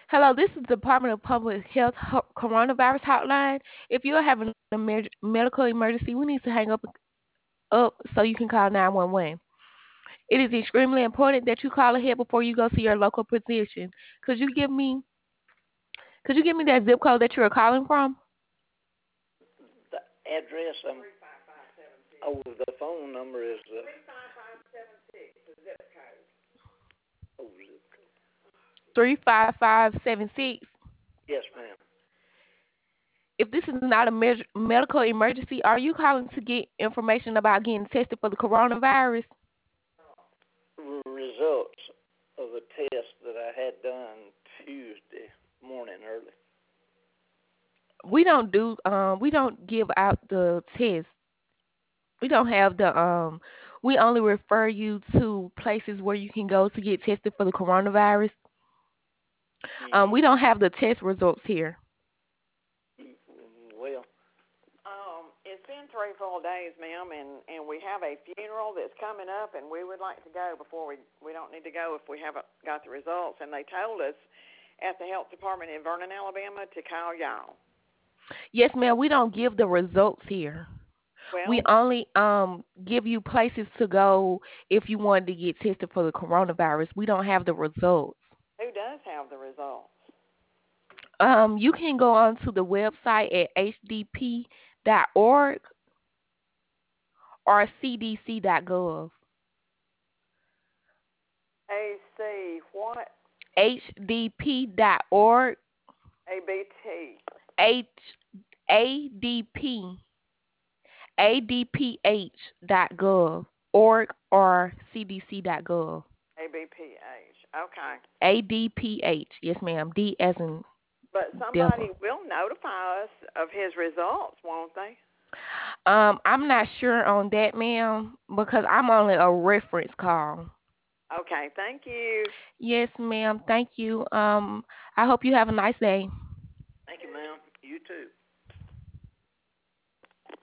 Hello, this is the Department of Public Health coronavirus hotline. If you're having a medical emergency, we need to hang up so you can call 911. It is extremely important that you call ahead before you go to your local physician. Could you give me could you give me that zip code that you are calling from? The address. Oh, the phone number is. 35576. Yes, ma'am. If this is not a medical emergency, are you calling to get information about getting tested for the coronavirus? Results of a test that I had done Tuesday morning early. We don't give out the test. We don't have the we only refer you to places where you can go to get tested for the coronavirus. We don't have the test results here. Well, it's been 3 full days, ma'am, and we have a funeral that's coming up, and we would like to go before we don't need to go if we haven't got the results. And they told us at the health department in Vernon, Alabama, to call y'all. Yes, ma'am. We don't give the results here. Well, We only give you places to go if you wanted to get tested for the coronavirus. We don't have the results. who does have the results? You can go onto the website at hdp.org or cdc.gov. AC what? hdp.org, ABT. H ADP adph.gov, org or cdc.gov. ABPH. Okay. ADPH, yes, ma'am. D as in But Delta. somebody will notify us of his results, won't they? I'm not sure on that, ma'am, because I'm only a reference call. Okay, thank you. Yes, ma'am. Thank you. I hope you have a nice day.